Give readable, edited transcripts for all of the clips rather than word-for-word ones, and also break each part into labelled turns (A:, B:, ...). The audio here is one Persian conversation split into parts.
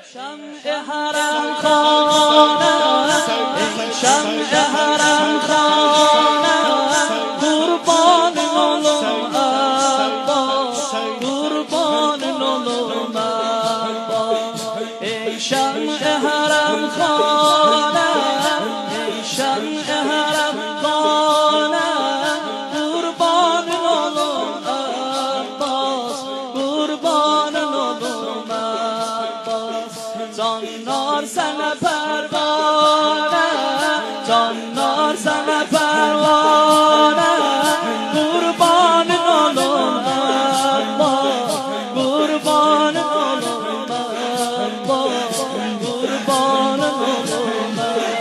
A: شمع حرم خانه شمع حرم خانه قربان نولم عباس قربان نولم عباس ای شمع حرم خانه ای شمع حرم خانه قربان نولم عباس قربان نولم عباس زنار سن پروانه زنار سن پروانه قربان نولم عباس قربان نولم عباس قربان نولم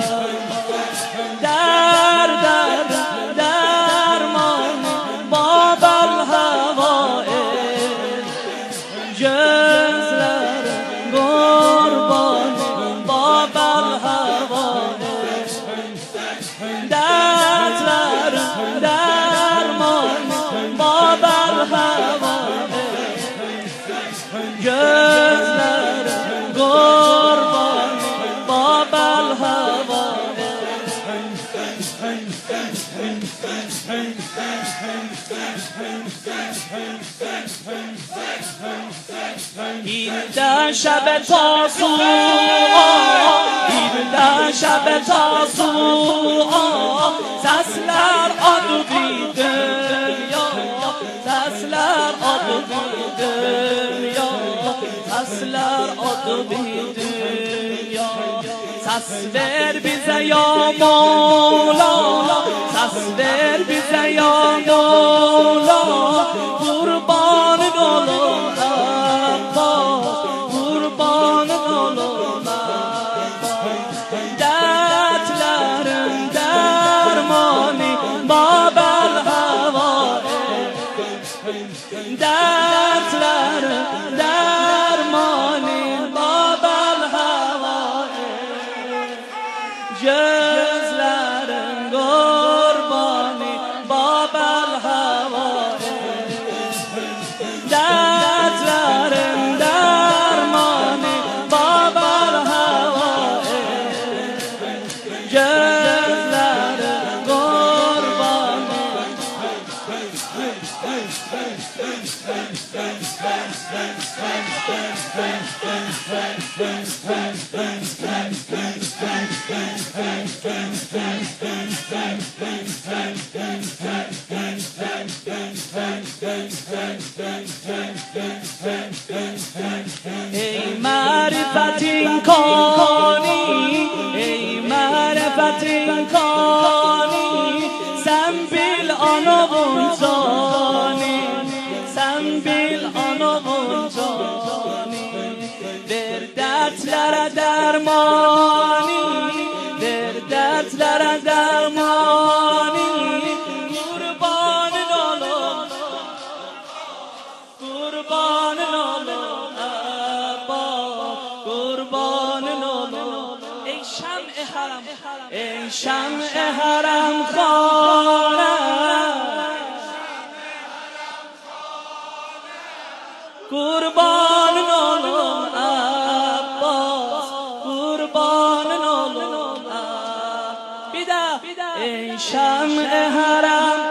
A: درمان باب الهوائج جزلر قربان باب الهوائج دردلر درمان باب الهوائج جزلر قربان باب الهوائج این شب تاسوعا این شب تاسوعا sesler adı dünya sesler adı dünya sesler adı dünya ses ver bize ya Mevla ses ver bize ya Mevla kurbanın olum Abbas kurbanın olum Abbas dertlerin dermanı Babel havaic dertlerin dermanı Babel havaic gözlerin kurbanı Babel havaic dertlerin dermanı Babel havaic gözlerin kurbanı ای معرفتین کانی ای معرفتین کانی sen bil anavun cani sen bil anavun cani ver dertlere dermani ver dertlere dermani kurbanın olum kurbanın olum Abbas kurbanın olum ey şem'i haram ey şem'i haram khane kurbanın olum Abbas kurbanın olum bir daha ey şem'i haram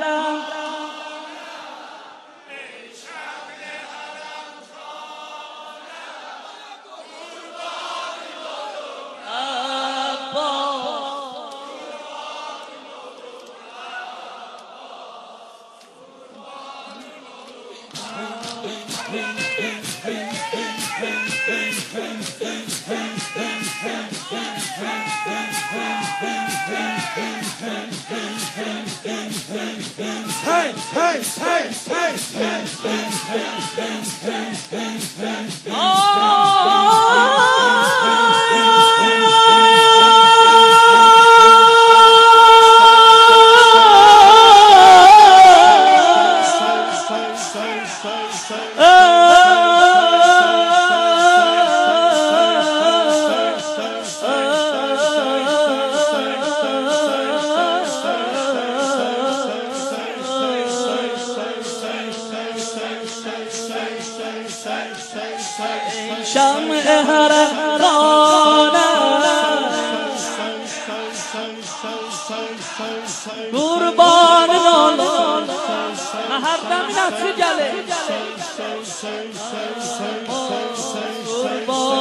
B: Hey, hey, hey, hey,
A: هر خانه قربان نولو مهردم نفسی گله قربان